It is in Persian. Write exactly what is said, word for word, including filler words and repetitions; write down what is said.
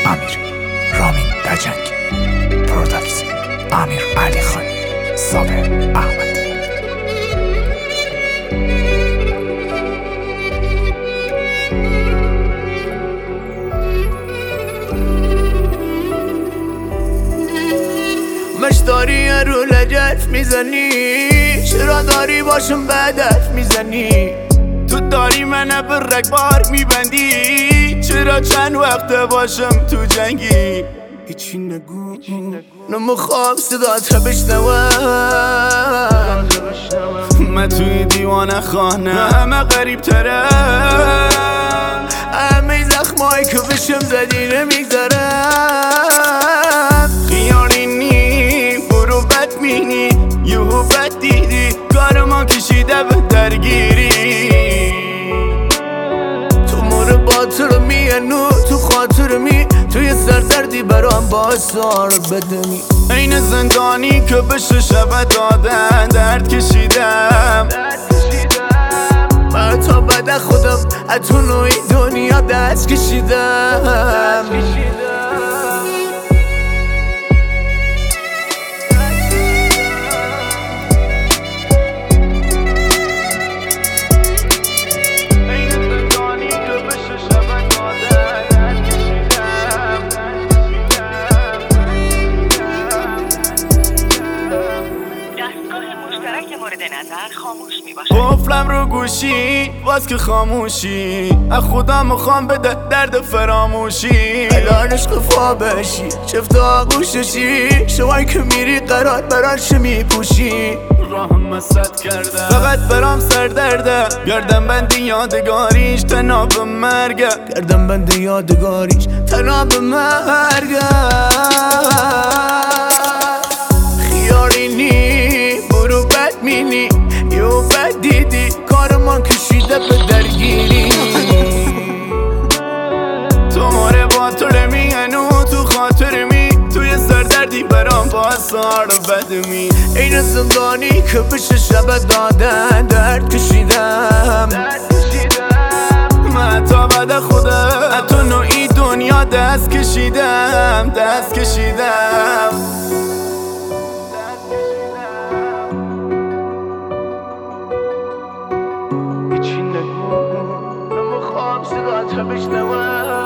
امیری، رامین دجنگ، پروداکت امیر علی خان، صابر احمد. مش داری رو لجت میزنی، چرا داری باشم بدت میزنی؟ تو داری منو به رگبار میبندی، چرا چند وقت باشم تو جنگی؟ هیچی نگو نمیخوام صدات بشنوم، من توی دیوانه خانه همه غریب ترم، همه زخمایی که بشم زدی نمیگذارم. خیالینی برو بد مینی، یهو بد دیدی کار ما کشیده به درگیری. تو مور باطر میانو تو خاطر می، توی سردردی برام باعث آرد بدمی. این زندانی که بشه شب دادن درد کشیدم، من تا بعد خودم اتون نوعی دنیا دست کشیدم. قفلم رو گوشی باز که خاموشی، از خدا میخوام بده درد فراموشی. الان عشق فا بشی چفت آغوششی، شوایی که میری قرار براش میپوشی. راهم مسد کردم فقط برام سر درده، گردم بندی یادگاریش تناب مرگه، گردم بندی یادگاریش تناب مرگه. خیالینی برو بد مینی، یو بد دیدی کار من کشیده به درگیری. تو ماره با تو رمیانو تو خاطر می، توی سردردی برام با سار بدمی. این زندانی که بشه شب دادن درد کشیدم، من تا بعد خودم تو نوعی دنیا دست کشیدم، دست کشیدم. هیچی نگو نمیخوام صدات بشنوم.